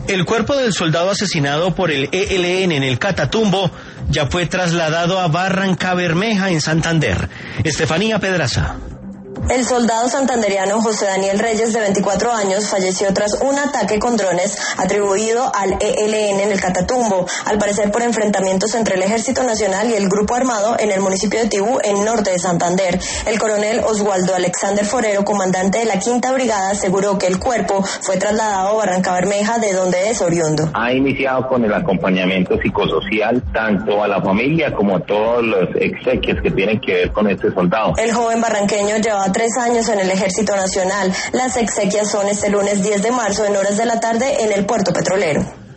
El cuerpo del soldado asesinado por el ELN en el Catatumbo ya fue trasladado a Barrancabermeja, en Santander. Estefanía Pedraza. El soldado santandereano José Daniel Reyes, de 24 años, falleció tras un ataque con drones atribuido al ELN en el Catatumbo, al parecer por enfrentamientos entre el Ejército Nacional y el Grupo Armado en el municipio de Tibú, en norte de Santander. El coronel Oswaldo Alexander Forero, comandante de la Quinta Brigada, aseguró que el cuerpo fue trasladado a Barrancabermeja, de donde es oriundo. Ha iniciado con el acompañamiento psicosocial tanto a la familia como a todos los exequias que tienen que ver con este soldado. El joven barranqueño llevaba 3 años en el Ejército Nacional. Las exequias son este lunes 10 de marzo en horas de la tarde en el puerto petrolero.